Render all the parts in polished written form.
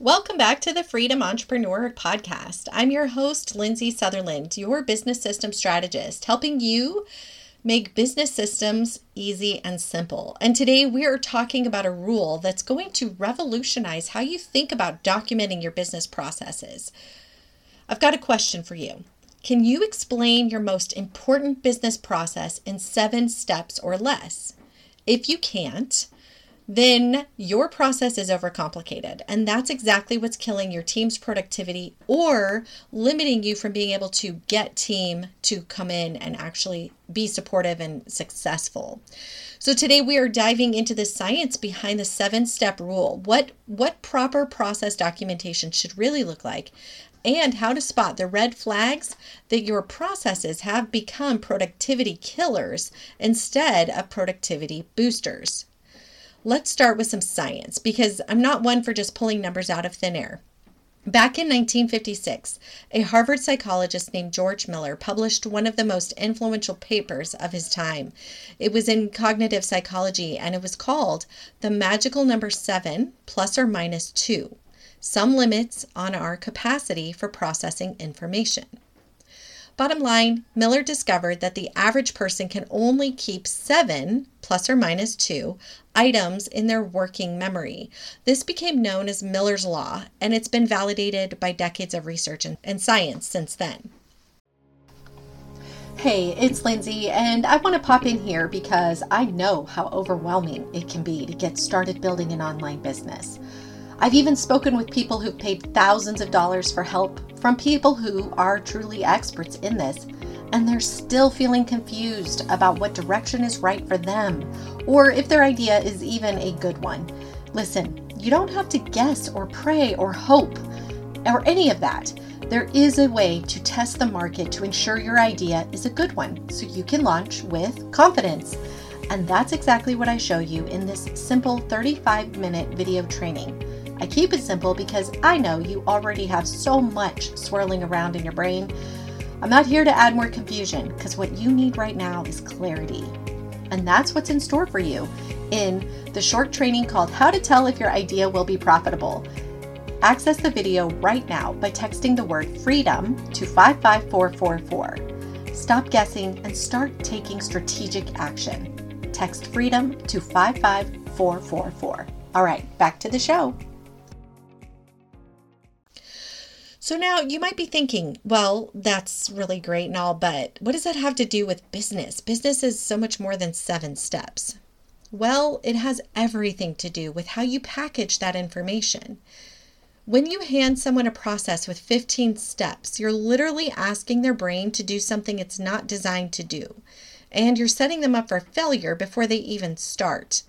Welcome back to the Freedom Entrepreneur Podcast. I'm your host, Lindsay Sutherland, your business system strategist, helping you make business systems easy and simple. And today we are talking about a rule that's going to revolutionize how you think about documenting your business processes. I've got a question for you. Can you explain your most important business process in 7 steps or less? If you can't, then your process is overcomplicated. And that's exactly what's killing your team's productivity or limiting you from being able to get team to come in and actually be supportive and successful. So today we are diving into the science behind the 7-step rule, what proper process documentation should really look like, and how to spot the red flags that your processes have become productivity killers instead of productivity boosters. Let's start with some science, because I'm not one for just pulling numbers out of thin air. Back in 1956, a Harvard psychologist named George Miller published one of the most influential papers of his time. It was in cognitive psychology, and it was called The Magical Number 7 Plus or Minus 2, Some Limits on Our Capacity for Processing Information. Bottom line, Miller discovered that the average person can only keep 7 plus or minus 2 items in their working memory. This became known as Miller's Law, and it's been validated by decades of research and science since then. Hey, it's Lindsay, and I want to pop in here because I know how overwhelming it can be to get started building an online business. I've even spoken with people who've paid thousands of dollars for help from people who are truly experts in this, and they're still feeling confused about what direction is right for them, or if their idea is even a good one. Listen, you don't have to guess or pray or hope or any of that. There is a way to test the market to ensure your idea is a good one, so you can launch with confidence. And that's exactly what I show you in this simple 35-minute video training. I keep it simple because I know you already have so much swirling around in your brain. I'm not here to add more confusion, because what you need right now is clarity. And that's what's in store for you in the short training called How to Tell If Your Idea Will Be Profitable. Access the video right now by texting the word FREEDOM to 55444. Stop guessing and start taking strategic action. Text FREEDOM to 55444. All right, back to the show. So now you might be thinking, well, that's really great and all, but what does that have to do with business? Business is so much more than 7 steps. Well, it has everything to do with how you package that information. When you hand someone a process with 15 steps, you're literally asking their brain to do something it's not designed to do. And you're setting them up for failure before they even start.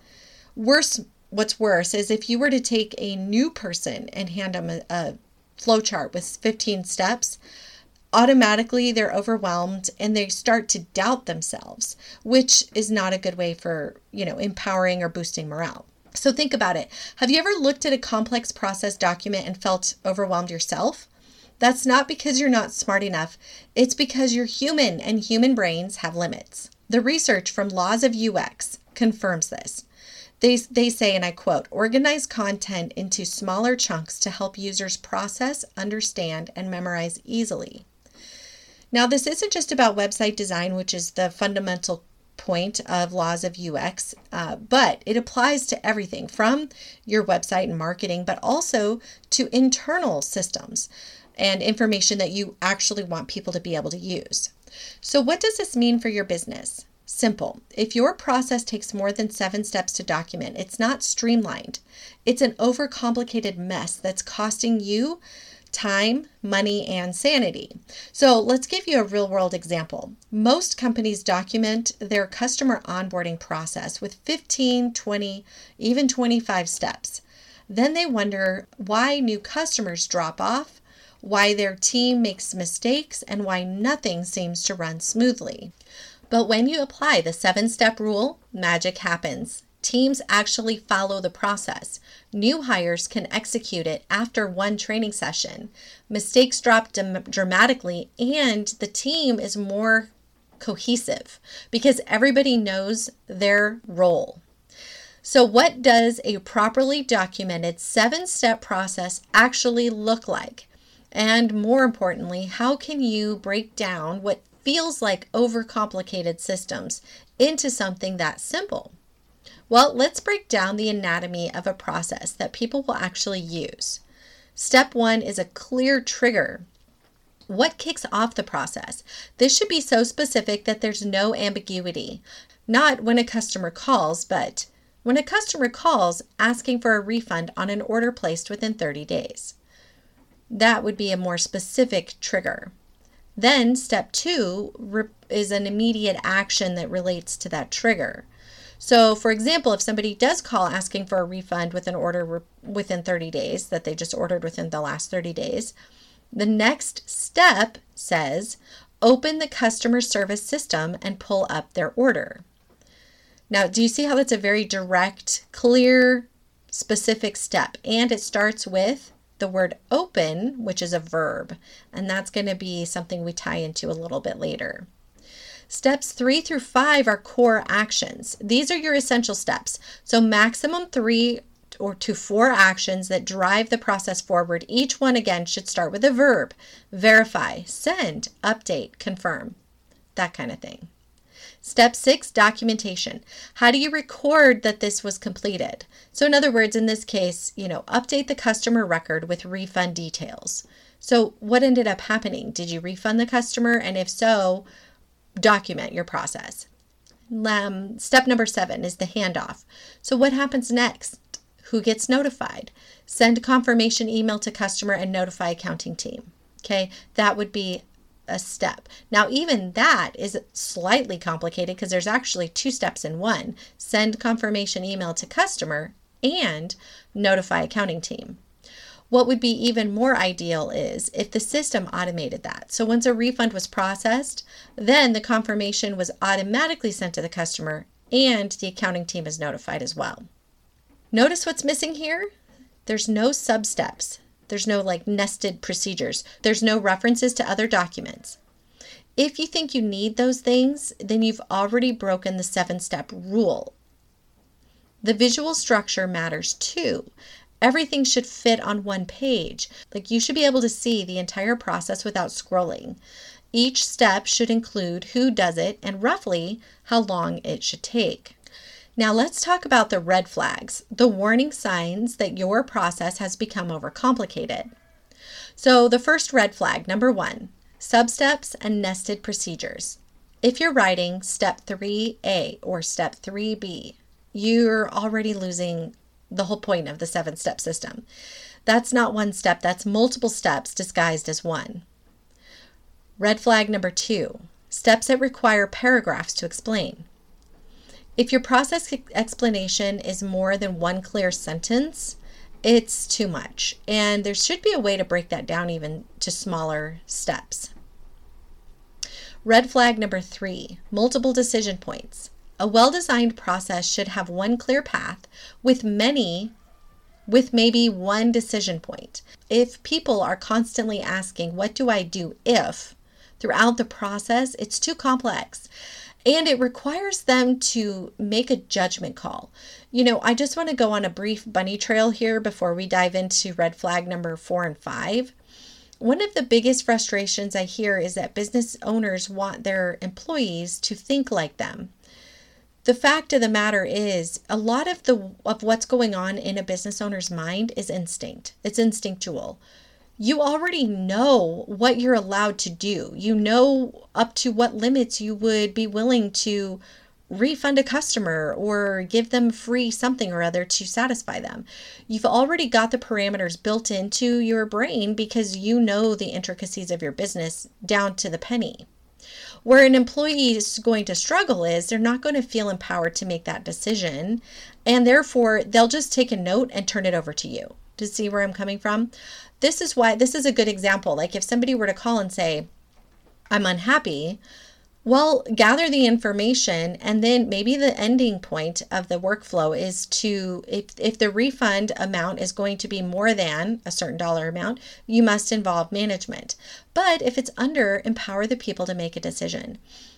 What's worse is if you were to take a new person and hand them a flowchart with 15 steps, automatically they're overwhelmed and they start to doubt themselves, which is not a good way for, empowering or boosting morale. So think about it. Have you ever looked at a complex process document and felt overwhelmed yourself? That's not because you're not smart enough. It's because you're human and human brains have limits. The research from Laws of UX confirms this. They say, and I quote, organize content into smaller chunks to help users process, understand, and memorize easily. Now, this isn't just about website design, which is the fundamental point of Laws of UX, but it applies to everything from your website and marketing, but also to internal systems and information that you actually want people to be able to use. So what does this mean for your business? Simple. If your process takes more than 7 steps to document, it's not streamlined. It's an overcomplicated mess that's costing you time, money, and sanity. So let's give you a real-world example. Most companies document their customer onboarding process with 15, 20, even 25 steps. Then they wonder why new customers drop off, why their team makes mistakes, and why nothing seems to run smoothly. But when you apply the 7-step rule, magic happens. Teams actually follow the process. New hires can execute it after one training session. Mistakes drop dramatically, and the team is more cohesive because everybody knows their role. So what does a properly documented 7-step process actually look like? And more importantly, how can you break down what feels like overcomplicated systems into something that simple? Well, let's break down the anatomy of a process that people will actually use. Step 1 is a clear trigger. What kicks off the process? This should be so specific that there's no ambiguity. Not when a customer calls, but when a customer calls asking for a refund on an order placed within 30 days. That would be a more specific trigger. Then step 2 is an immediate action that relates to that trigger. So for example, if somebody does call asking for a refund with an order within 30 days that they just ordered within the last 30 days, the next step says, open the customer service system and pull up their order. Now, do you see how that's a very direct, clear, specific step? And it starts with the word open, which is a verb, and that's going to be something we tie into a little bit later. Steps 3 through 5 are core actions. These are your essential steps. So maximum 3 to 4 actions that drive the process forward. Each one, again, should start with a verb. Verify, send, update, confirm, that kind of thing. Step 6, documentation. How do you record that this was completed? So in other words, in this case, update the customer record with refund details. So what ended up happening? Did you refund the customer? And if so, document your process. Step number 7 is the handoff. So what happens next? Who gets notified? Send confirmation email to customer and notify accounting team. Okay, that would be a step. Now, even that is slightly complicated because there's actually 2 steps in one. Send confirmation email to customer and notify accounting team. What would be even more ideal is if the system automated that. So once a refund was processed, then the confirmation was automatically sent to the customer and the accounting team is notified as well. Notice what's missing here? There's no sub-steps. There's no nested procedures. There's no references to other documents. If you think you need those things, then you've already broken the 7-step rule. The visual structure matters too. Everything should fit on one page. You should be able to see the entire process without scrolling. Each step should include who does it and roughly how long it should take. Now let's talk about the red flags, the warning signs that your process has become overcomplicated. So the first red flag, number 1, sub-steps and nested procedures. If you're writing step 3A or step 3B, you're already losing the whole point of the 7-step system. That's not one step, that's multiple steps disguised as one. Red flag number 2, steps that require paragraphs to explain. If your process explanation is more than one clear sentence, it's too much. And there should be a way to break that down even to smaller steps. Red flag number 3, multiple decision points. A well-designed process should have one clear path with maybe one decision point. If people are constantly asking, what do I do if, throughout the process, it's too complex. And it requires them to make a judgment call. I just want to go on a brief bunny trail here before we dive into red flag number 4 and 5. One of the biggest frustrations I hear is that business owners want their employees to think like them. The fact of the matter is, a lot of what's going on in a business owner's mind is instinct. It's instinctual. You already know what you're allowed to do. You know up to what limits you would be willing to refund a customer or give them free something or other to satisfy them. You've already got the parameters built into your brain because you know the intricacies of your business down to the penny. Where an employee is going to struggle is they're not going to feel empowered to make that decision, and therefore they'll just take a note and turn it over to you. To see where I'm coming from? This is why this is a good example. If somebody were to call and say, I'm unhappy, well, gather the information, and then maybe the ending point of the workflow is to, if the refund amount is going to be more than a certain dollar amount, you must involve management. But if it's under, empower the people to make a decision.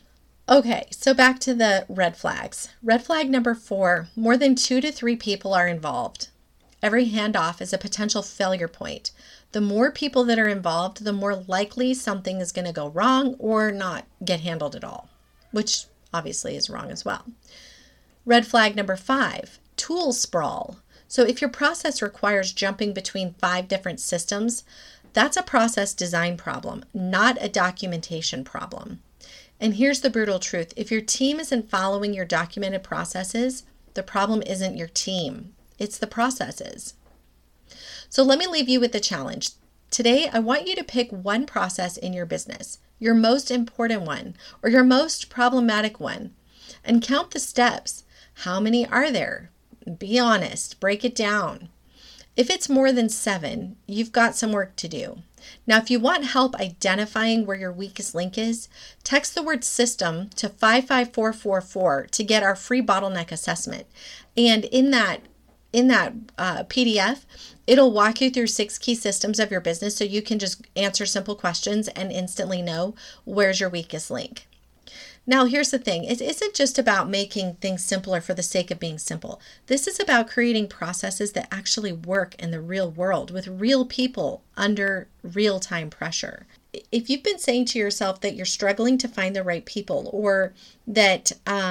Okay, so back to the red flags. Red flag number 4, more than 2 to 3 people are involved. Every handoff is a potential failure point. The more people that are involved, the more likely something is going to go wrong or not get handled at all, which obviously is wrong as well. Red flag number 5, tool sprawl. So if your process requires jumping between 5 different systems, that's a process design problem, not a documentation problem. And here's the brutal truth. If your team isn't following your documented processes, the problem isn't your team. It's the processes. So let me leave you with the challenge. Today, I want you to pick one process in your business, your most important one, or your most problematic one, and count the steps. How many are there? Be honest, break it down. If it's more than 7, you've got some work to do. Now, if you want help identifying where your weakest link is, text the word system to 55444 to get our free bottleneck assessment. And in that PDF, it'll walk you through 6 key systems of your business so you can just answer simple questions and instantly know where's your weakest link. Now, here's the thing. It isn't just about making things simpler for the sake of being simple. This is about creating processes that actually work in the real world with real people under real-time pressure. If you've been saying to yourself that you're struggling to find the right people, or that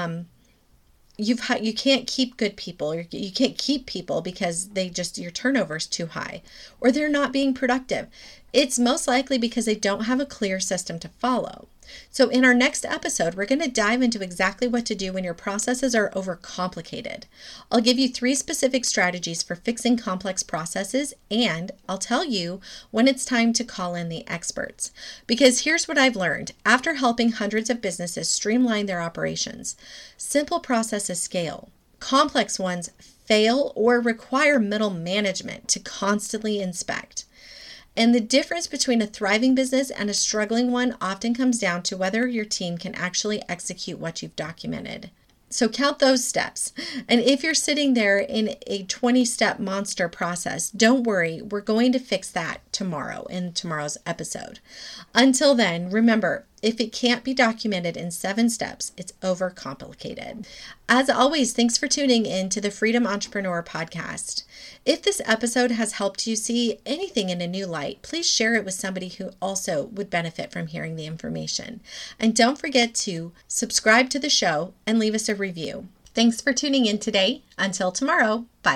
you can't keep good people, or you can't keep people because your turnover is too high, or they're not being productive, it's most likely because they don't have a clear system to follow. So in our next episode, we're going to dive into exactly what to do when your processes are overcomplicated. I'll give you 3 specific strategies for fixing complex processes, and I'll tell you when it's time to call in the experts. Because here's what I've learned. After helping hundreds of businesses streamline their operations, simple processes scale. Complex ones fail or require middle management to constantly inspect. And the difference between a thriving business and a struggling one often comes down to whether your team can actually execute what you've documented. So count those steps. And if you're sitting there in a 20-step monster process, don't worry, we're going to fix that tomorrow in tomorrow's episode. Until then, remember, if it can't be documented in 7 steps, it's overcomplicated. As always, thanks for tuning in to the Freedom Entrepreneur Podcast. If this episode has helped you see anything in a new light, please share it with somebody who also would benefit from hearing the information. And don't forget to subscribe to the show and leave us a review. Thanks for tuning in today. Until tomorrow, bye.